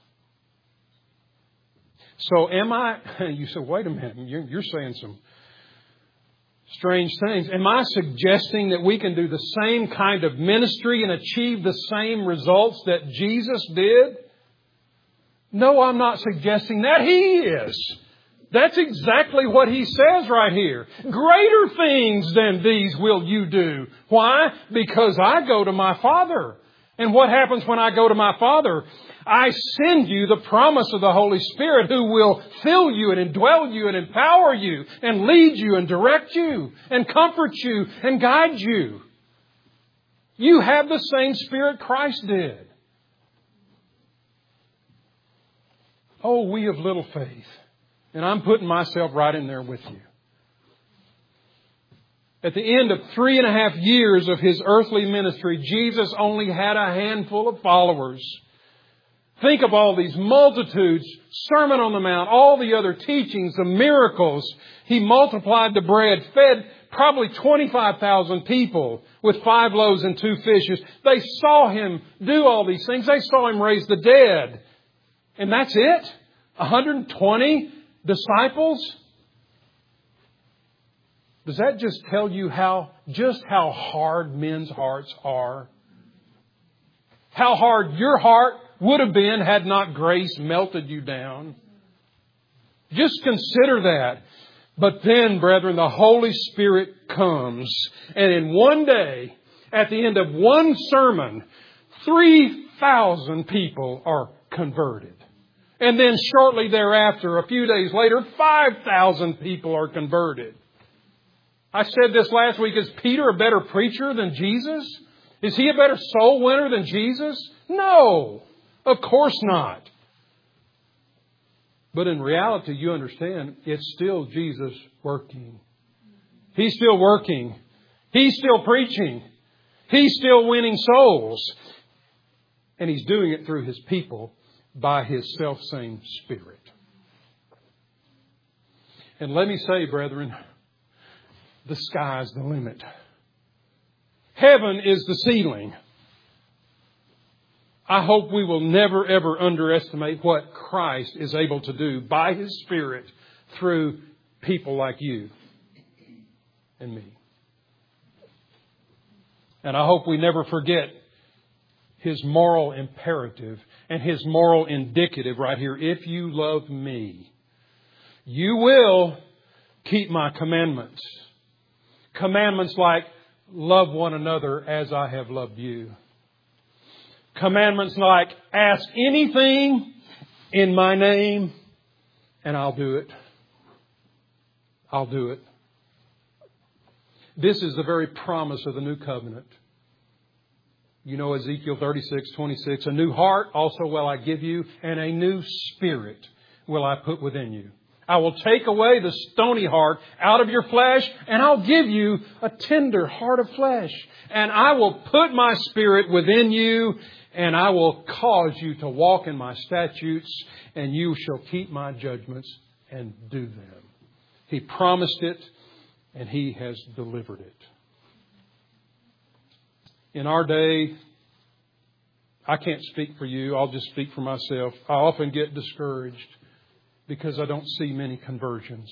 So you say, wait a minute, you're saying some strange things. Am I suggesting that we can do the same kind of ministry and achieve the same results that Jesus did? No, I'm not suggesting that. He is. That's exactly what He says right here. Greater things than these will you do. Why? Because I go to my Father. And what happens when I go to my Father? I send you the promise of the Holy Spirit who will fill you and indwell you and empower you and lead you and direct you and comfort you and guide you. You have the same Spirit Christ did. Oh, we of little faith. And I'm putting myself right in there with you. At the end of 3.5 years of His earthly ministry, Jesus only had a handful of followers. Think of all these multitudes, Sermon on the Mount, all the other teachings, the miracles. He multiplied the bread, fed probably 25,000 people with 5 loaves and 2 fishes. They saw Him do all these things. They saw Him raise the dead. And that's it? 120 disciples? Does that just tell you just how hard men's hearts are? How hard your heart would have been had not grace melted you down? Just consider that. But then, brethren, the Holy Spirit comes. And in one day, at the end of one sermon, 3,000 people are converted. And then shortly thereafter, a few days later, 5,000 people are converted. I said this last week, is Peter a better preacher than Jesus? Is he a better soul winner than Jesus? No, of course not. But in reality, you understand, it's still Jesus working. He's still working. He's still preaching. He's still winning souls. And He's doing it through His people by His selfsame Spirit. And let me say, brethren, the sky's the limit. Heaven is the ceiling. I hope we will never, ever underestimate what Christ is able to do by His Spirit through people like you and me. And I hope we never forget His moral imperative and His moral indicative right here. If you love me, you will keep my commandments. Commandments like love one another as I have loved you. Commandments like ask anything in my name and I'll do it. I'll do it. This is the very promise of the new covenant. You know Ezekiel 36:26, a new heart also will I give you, and a new spirit will I put within you. I will take away the stony heart out of your flesh, and I'll give you a tender heart of flesh. And I will put my Spirit within you, and I will cause you to walk in my statutes, and you shall keep my judgments and do them. He promised it, and He has delivered it. In our day, I can't speak for you. I'll just speak for myself. I often get discouraged because I don't see many conversions.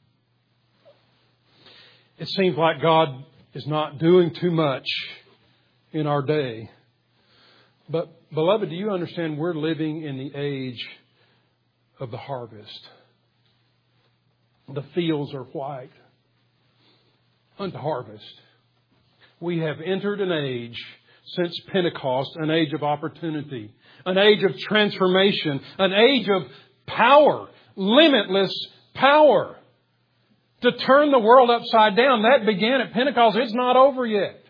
It seems like God is not doing too much in our day. But, beloved, do you understand we're living in the age of the harvest? The fields are white unto harvest. We have entered an age since Pentecost, an age of opportunity, an age of transformation, an age of power, limitless power to turn the world upside down. That began at Pentecost. It's not over yet.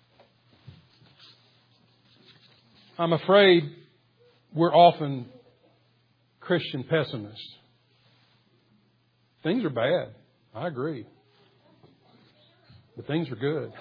I'm afraid we're often Christian pessimists. Things are bad. I agree. But things are good.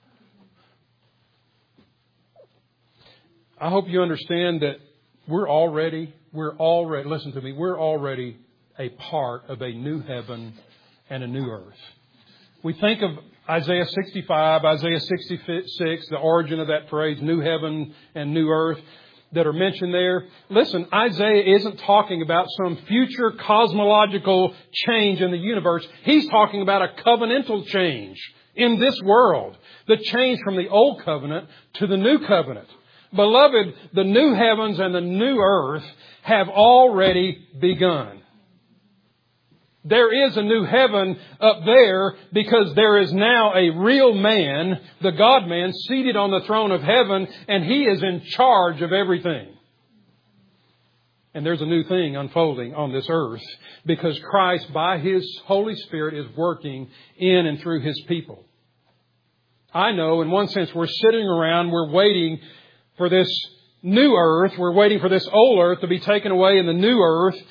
I hope you understand that we're already, listen to me, we're already a part of a new heaven and a new earth. We think of Isaiah 65, Isaiah 66, the origin of that phrase, new heaven and new earth, that are mentioned there. Listen, Isaiah isn't talking about some future cosmological change in the universe. He's talking about a covenantal change in this world. The change from the old covenant to the new covenant. Beloved, the new heavens and the new earth have already begun. There is a new heaven up there because there is now a real man, the God-man, seated on the throne of heaven, and He is in charge of everything. And there's a new thing unfolding on this earth because Christ, by His Holy Spirit, is working in and through His people. I know, in one sense, we're sitting around, we're waiting for this new earth. We're waiting for this old earth to be taken away and the new earth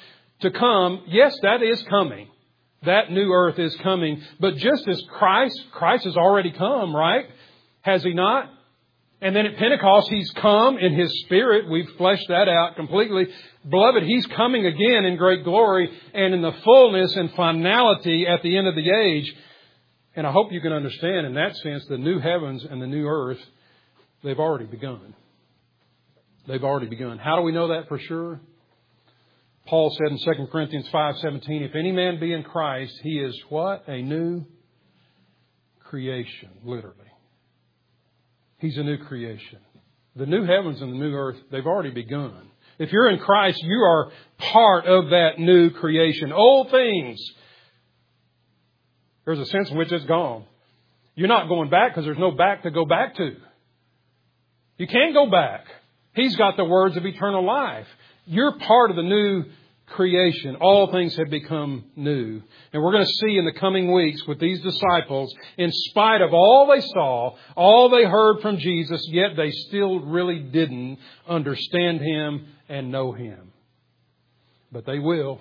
to come. Yes, that is coming. That new earth is coming. But just as Christ has already come, right? Has He not? And then at Pentecost, He's come in His Spirit. We've fleshed that out completely. Beloved, He's coming again in great glory and in the fullness and finality at the end of the age. And I hope you can understand in that sense, the new heavens and the new earth, they've already begun. They've already begun. How do we know that for sure? Paul said in 2 Corinthians 5:17, if any man be in Christ, he is what? A new creation, literally. He's a new creation. The new heavens and the new earth, they've already begun. If you're in Christ, you are part of that new creation. Old things, there's a sense in which it's gone. You're not going back because there's no back to go back to. You can't go back. He's got the words of eternal life. You're part of the new creation. All things have become new. And we're going to see in the coming weeks with these disciples, in spite of all they saw, all they heard from Jesus, yet they still really didn't understand Him and know Him. But they will.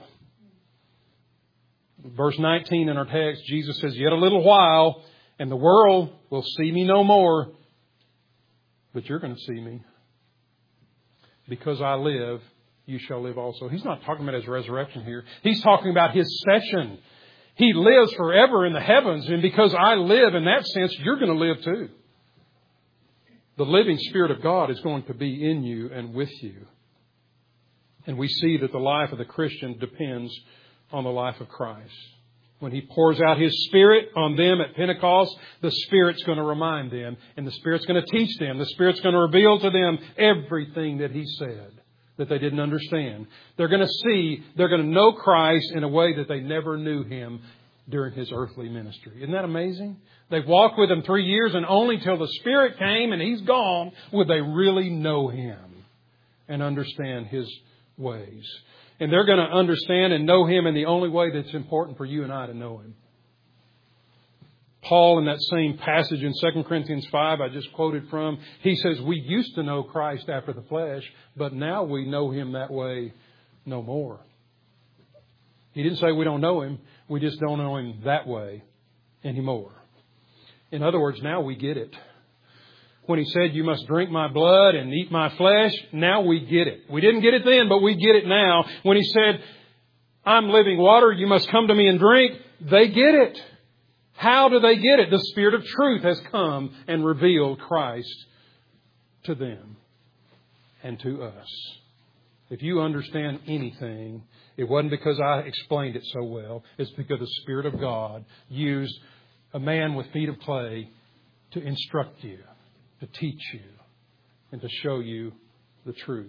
Verse 19 in our text, Jesus says, yet a little while, and the world will see me no more. But you're going to see me. Because I live, you shall live also. He's not talking about His resurrection here. He's talking about His session. He lives forever in the heavens. And because I live in that sense, you're going to live too. The living Spirit of God is going to be in you and with you. And we see that the life of the Christian depends on the life of Christ. When He pours out His Spirit on them at Pentecost, the Spirit's going to remind them. And the Spirit's going to teach them. The Spirit's going to reveal to them everything that He said that they didn't understand. They're going to see, they're going to know Christ in a way that they never knew Him during His earthly ministry. Isn't that amazing? They walked with Him 3 years, and only till the Spirit came and He's gone would they really know Him and understand His ways. And they're going to understand and know Him in the only way that's important for you and I to know Him. Paul, in that same passage in 2 Corinthians 5 I just quoted from, he says, we used to know Christ after the flesh, but now we know Him that way no more. He didn't say we don't know Him. We just don't know Him that way anymore. In other words, now we get it. When He said, you must drink my blood and eat my flesh, now we get it. We didn't get it then, but we get it now. When He said, I'm living water, you must come to me and drink, they get it. How do they get it? The Spirit of truth has come and revealed Christ to them and to us. If you understand anything, it wasn't because I explained it so well. It's because the Spirit of God used a man with feet of clay to instruct you, to teach you, and to show you the truth.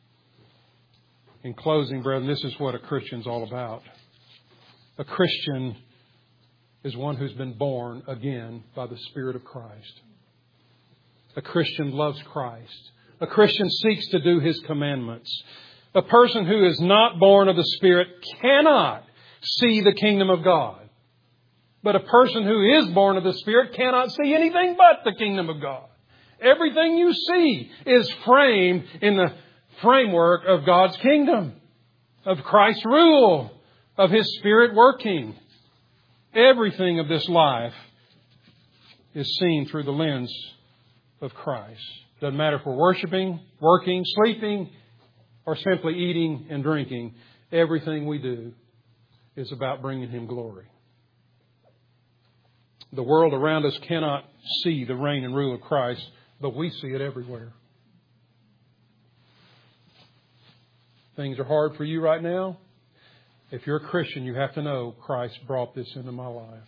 In closing, brethren, this is what a Christian's all about. A Christian is one who's been born again by the Spirit of Christ. A Christian loves Christ. A Christian seeks to do His commandments. A person who is not born of the Spirit cannot see the kingdom of God. But a person who is born of the Spirit cannot see anything but the kingdom of God. Everything you see is framed in the framework of God's kingdom, of Christ's rule, of His Spirit working. Everything of this life is seen through the lens of Christ. Doesn't matter if we're worshiping, working, sleeping, or simply eating and drinking. Everything we do is about bringing Him glory. The world around us cannot see the reign and rule of Christ, but we see it everywhere. Things are hard for you right now. If you're a Christian, you have to know Christ brought this into my life.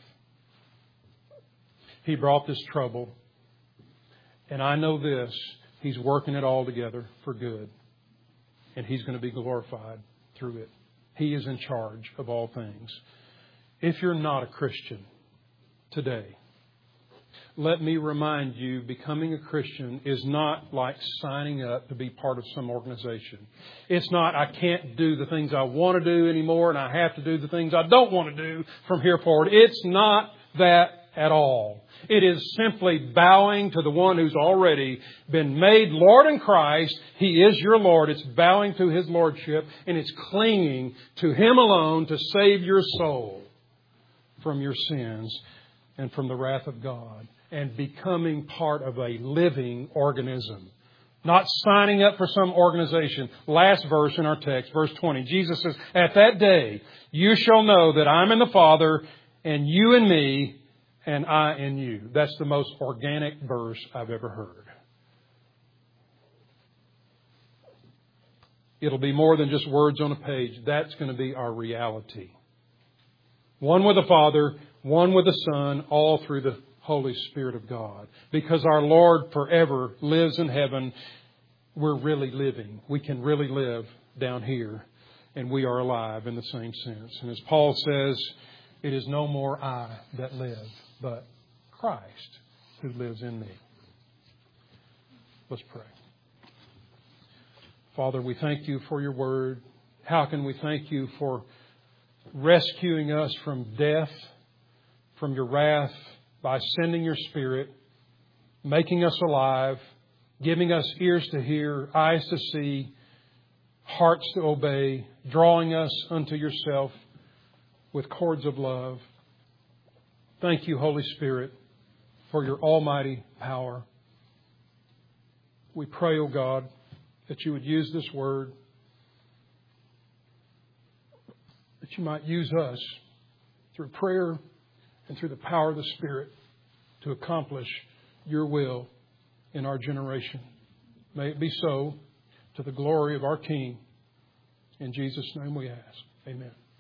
He brought this trouble. And I know this. He's working it all together for good. And He's going to be glorified through it. He is in charge of all things. If you're not a Christian today, let me remind you, becoming a Christian is not like signing up to be part of some organization. It's not, I can't do the things I want to do anymore and I have to do the things I don't want to do from here forward. It's not that at all. It is simply bowing to the one who's already been made Lord in Christ. He is your Lord. It's bowing to His Lordship, and it's clinging to Him alone to save your soul from your sins and from the wrath of God, and becoming part of a living organism. Not signing up for some organization. Last verse in our text, verse 20. Jesus says, "At that day, you shall know that I'm in the Father, and you in me, and I in you." That's the most organic verse I've ever heard. It'll be more than just words on a page. That's going to be our reality. One with the Father, one with the Son, all through the Holy Spirit of God. Because our Lord forever lives in heaven, we're really living. We can really live down here, and we are alive in the same sense. And as Paul says, it is no more I that live, but Christ who lives in me. Let's pray. Father, we thank You for Your Word. How can we thank You for rescuing us from death, from Your wrath, by sending Your Spirit, making us alive, giving us ears to hear, eyes to see, hearts to obey, drawing us unto Yourself with cords of love. Thank You, Holy Spirit, for Your almighty power. We pray, O God, that You would use this Word, that You might use us through prayer and through the power of the Spirit to accomplish Your will in our generation. May it be so, to the glory of our King. In Jesus' name we ask. Amen.